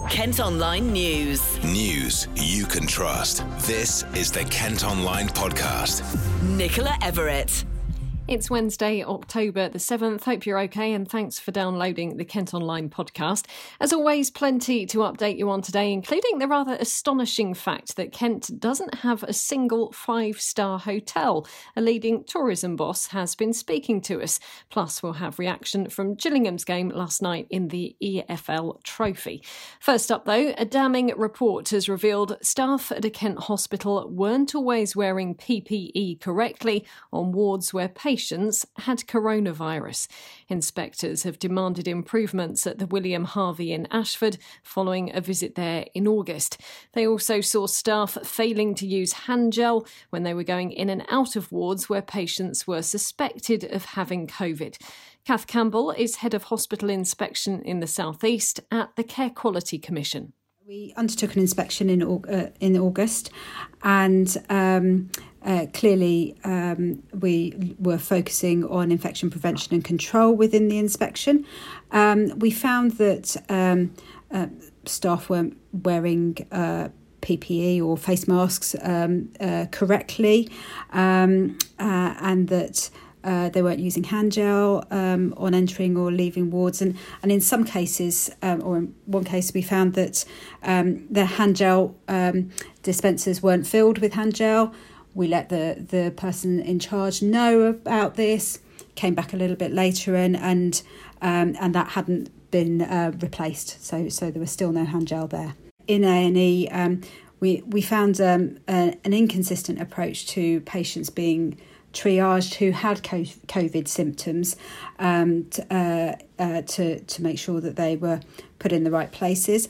Kent Online News. News you can trust. This is the Kent Online Podcast. Nicola Everett. It's Wednesday, October the 7th. Hope you're okay and thanks for downloading the Kent Online Podcast. As always, plenty to update you on today, including the rather astonishing fact that Kent doesn't have a single 5-star hotel. A leading tourism boss has been speaking to us. Plus, we'll have reaction from Gillingham's game last night in the EFL Trophy. First up, though, a damning report has revealed staff at a Kent hospital weren't always wearing PPE correctly on wards where patients had coronavirus. Inspectors have demanded improvements at the William Harvey in Ashford following a visit there in August. They also saw staff failing to use hand gel when they were going in and out of wards where patients were suspected of having COVID. Kath Campbell is head of hospital inspection in the South East at the Care Quality Commission. We undertook an inspection in August, and clearly we were focusing on infection prevention and control within the inspection. We found that staff weren't wearing PPE or face masks correctly, and that they weren't using hand gel on entering or leaving wards. And in some cases, or in one case, we found that the hand gel dispensers weren't filled with hand gel. We let the person in charge know about this, came back a little bit later and that hadn't been replaced. So there was still no hand gel there. In A&E, we found an inconsistent approach to patients being triaged who had COVID symptoms to make sure that they were put in the right places.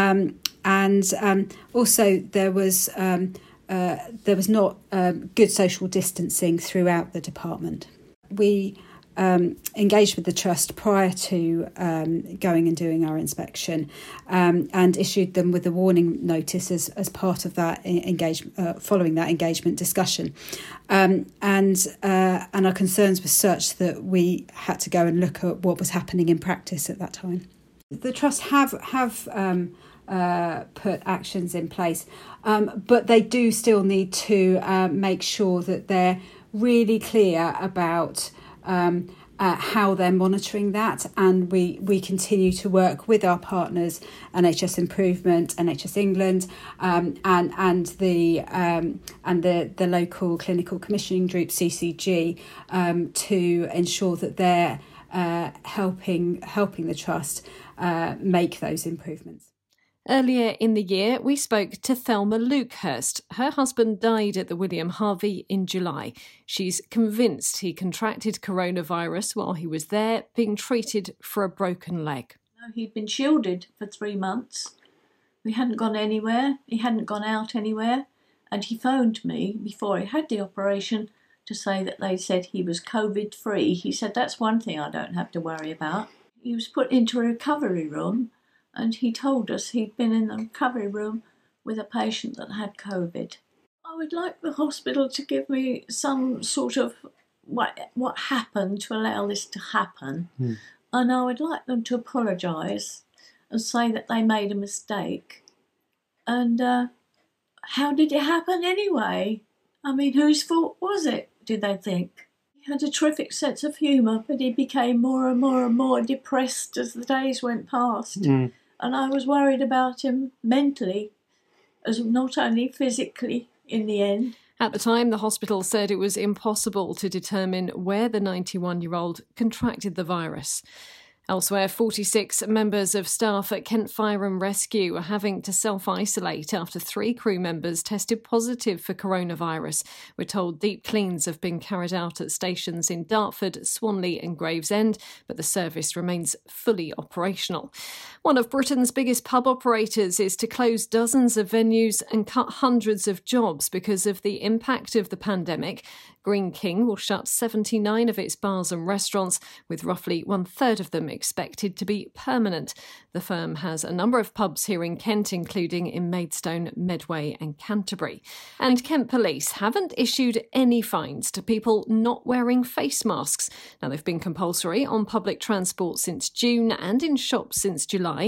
Also there was not good social distancing throughout the department. We engaged with the Trust prior to going and doing our inspection and issued them with a warning notice as part of that engagement, following that engagement discussion. And our concerns were such that we had to go and look at what was happening in practice at that time. The Trust have put actions in place, but they do still need to make sure that they're really clear about how they're monitoring that, and we continue to work with our partners, NHS Improvement, NHS England, and the local clinical commissioning group CCG to ensure that they're helping the Trust make those improvements. Earlier in the year, we spoke to Thelma Lukehurst. Her husband died at the William Harvey in July. She's convinced he contracted coronavirus while he was there, being treated for a broken leg. He'd been shielded for 3 months. We hadn't gone anywhere. He hadn't gone out anywhere. And he phoned me before he had the operation to say that they said he was COVID-free. He said, that's one thing I don't have to worry about. He was put into a recovery room, and he told us he'd been in the recovery room with a patient that had COVID. I would like the hospital to give me some sort of what happened to allow this to happen. And I would like them to apologise and say that they made a mistake. And how did it happen anyway? I mean, whose fault was it, do they think? He had a terrific sense of humour, but he became more and more and more depressed as the days went past. And I was worried about him mentally, as not only physically in the end. At the time, the hospital said it was impossible to determine where the 91-year-old contracted the virus. Elsewhere, 46 members of staff at Kent Fire and Rescue are having to self-isolate after 3 crew members tested positive for coronavirus. We're told deep cleans have been carried out at stations in Dartford, Swanley and Gravesend, but the service remains fully operational. One of Britain's biggest pub operators is to close dozens of venues and cut hundreds of jobs because of the impact of the pandemic. Greene King will shut 79 of its bars and restaurants, with roughly 1/3 of them expected to be permanent. The firm has a number of pubs here in Kent, including in Maidstone, Medway and Canterbury. And Kent Police haven't issued any fines to people not wearing face masks. Now, they've been compulsory on public transport since June and in shops since July.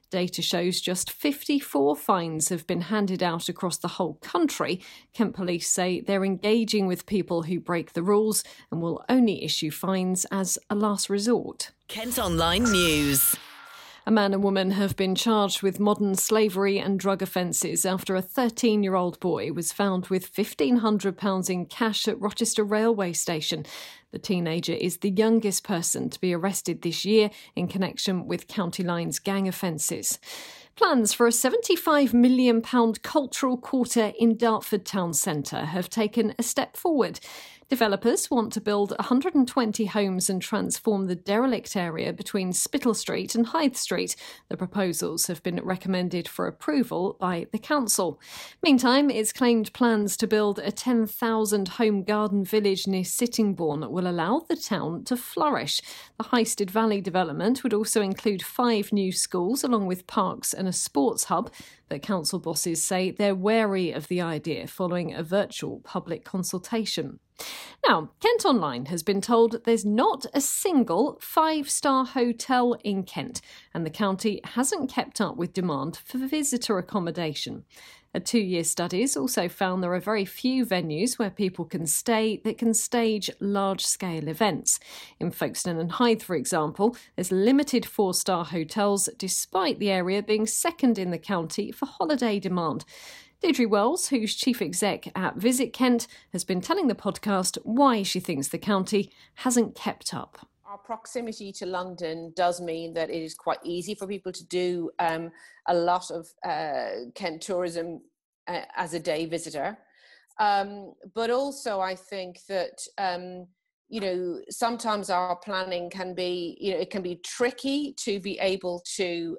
Data shows just 54 fines have been handed out across the whole country. Kent Police say they're engaging with people who break the rules and will only issue fines as a last resort. Kent Online News. A man and woman have been charged with modern slavery and drug offences after a 13-year-old boy was found with £1,500 in cash at Rochester railway station. The teenager is the youngest person to be arrested this year in connection with County Line's gang offences. Plans for a £75 million cultural quarter in Dartford town centre have taken a step forward. Developers want to build 120 homes and transform the derelict area between Spittal Street and Hythe Street. The proposals have been recommended for approval by the council. Meantime, it's claimed plans to build a 10,000-home garden village near Sittingbourne will allow the town to flourish. The Highstead Valley development would also include 5 new schools along with parks and a sports hub. But council bosses say they're wary of the idea following a virtual public consultation. Now, Kent Online has been told there's not a single 5-star hotel in Kent, and the county hasn't kept up with demand for visitor accommodation. A 2-year study has also found there are very few venues where people can stay that can stage large-scale events. In Folkestone and Hythe, for example, there's limited 4-star hotels, despite the area being second in the county for holiday demand. Deirdre Wells, who's chief exec at Visit Kent, has been telling the podcast why she thinks the county hasn't kept up. Our proximity to London does mean that it is quite easy for people to do a lot of Kent tourism as a day visitor. But also I think that, sometimes our planning can be, it can be tricky to be able to,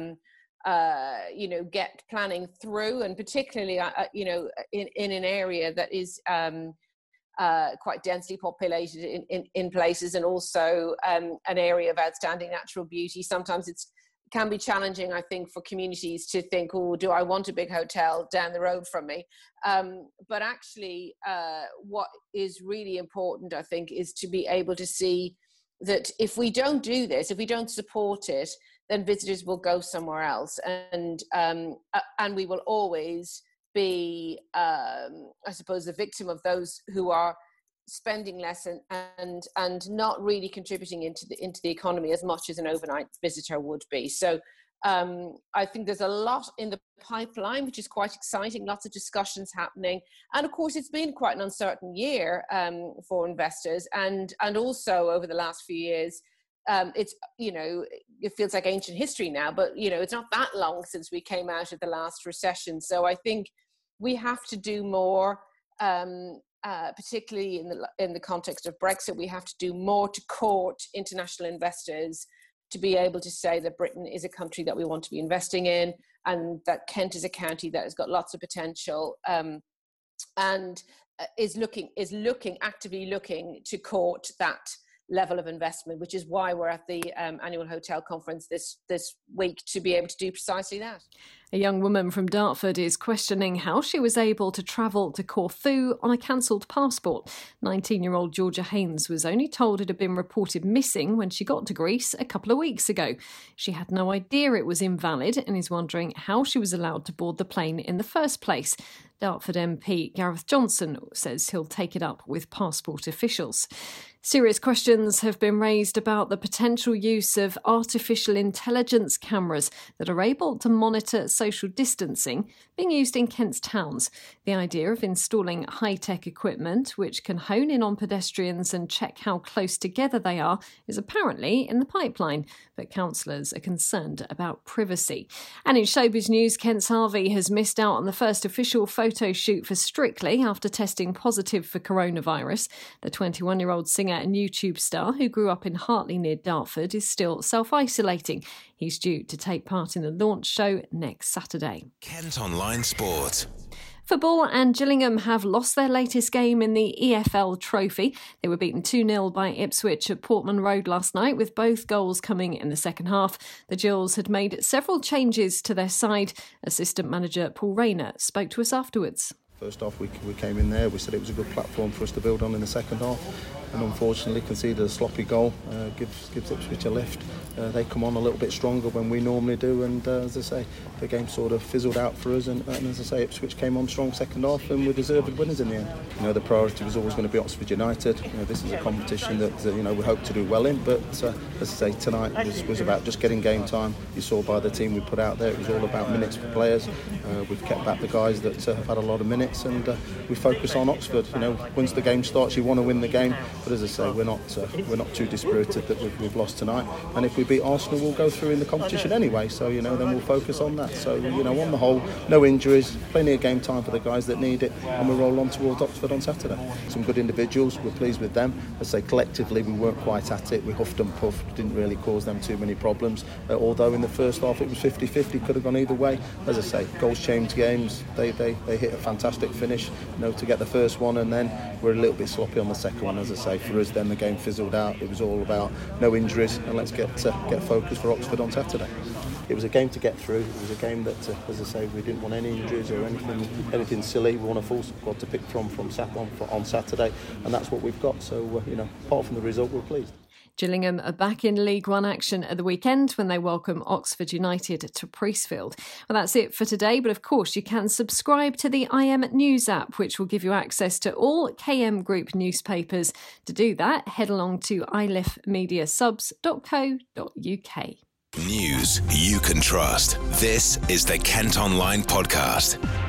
get planning through, and particularly, in an area that is quite densely populated in places, and also an area of outstanding natural beauty. Sometimes it can be challenging, I think, for communities to think, oh, do I want a big hotel down the road from me? But actually, what is really important, I think, is to be able to see that if we don't do this, if we don't support it, then visitors will go somewhere else, and we will always be, I suppose, the victim of those who are spending less and not really contributing into the economy as much as an overnight visitor would be. So I think there's a lot in the pipeline, which is quite exciting. Lots of discussions happening, and of course, it's been quite an uncertain year for investors, and also over the last few years. It's, it feels like ancient history now, but, it's not that long since we came out of the last recession. So I think we have to do more, particularly in the context of Brexit. We have to do more to court international investors to be able to say that Britain is a country that we want to be investing in, and that Kent is a county that has got lots of potential, and is actively looking to court that level of investment, which is why we're at the annual hotel conference this week, to be able to do precisely that. A young woman from Dartford is questioning how she was able to travel to Corfu on a cancelled passport. 19-year-old Georgia Haynes was only told it had been reported missing when she got to Greece a couple of weeks ago. She had no idea it was invalid and is wondering how she was allowed to board the plane in the first place. Dartford MP Gareth Johnson says he'll take it up with passport officials. Serious questions have been raised about the potential use of artificial intelligence cameras that are able to monitor social distancing being used in Kent's towns. The idea of installing high-tech equipment which can hone in on pedestrians and check how close together they are is apparently in the pipeline, but councillors are concerned about privacy. And in showbiz news, Kent's Harvey has missed out on the first official photo shoot for Strictly after testing positive for coronavirus. The 21-year-old singer and YouTube star who grew up in Hartley near Dartford is still self-isolating. He's due to take part in the launch show next Saturday. Kent Online Sport. Football, and Gillingham have lost their latest game in the EFL Trophy. They were beaten 2-0 by Ipswich at Portman Road last night, with both goals coming in the second half. The Gills had made several changes to their side. Assistant manager Paul Rayner spoke to us afterwards. First off, we came in there, we said it was a good platform for us to build on in the second half, and unfortunately conceded a sloppy goal, gives Ipswich a lift. They come on a little bit stronger when we normally do, and as I say, the game sort of fizzled out for us, and as I say, Ipswich came on strong second half and were deserved winners in the end. You know, the priority was always going to be Oxford United. You know, this is a competition that we hope to do well in, but as I say, tonight was about just getting game time. You saw by the team we put out there, it was all about minutes for players. We've kept back the guys that have had a lot of minutes, and we focus on Oxford. You know, once the game starts, you want to win the game, but as I say, we're not too dispirited that we've lost tonight. And if we beat Arsenal, we'll go through in the competition anyway. So you know, then we'll focus on that. So you know, on the whole, no injuries, plenty of game time for the guys that need it, and we'll roll on towards Oxford on Saturday. Some good individuals, we're pleased with them. As I say, collectively, we weren't quite at it. We huffed and puffed, didn't really cause them too many problems. Although in the first half it was 50-50, could have gone either way. As I say, goals change games. They hit a fantastic finish, you know, to get the first one, and then we're a little bit sloppy on the second one. As I say, for us, then the game fizzled out. It was all about no injuries, and let's get focused for Oxford on Saturday. It was a game to get through. It was a game that, as I say, we didn't want any injuries or anything silly. We want a full squad to pick from on Saturday, and that's what we've got. So, you know, apart from the result, we're pleased. Gillingham are back in League One action at the weekend when they welcome Oxford United to Priestfield. Well, that's it for today, but of course you can subscribe to the IM News app, which will give you access to all KM Group newspapers. To do that, head along to ilifmediasubs.co.uk. News you can trust. This is the Kent Online Podcast.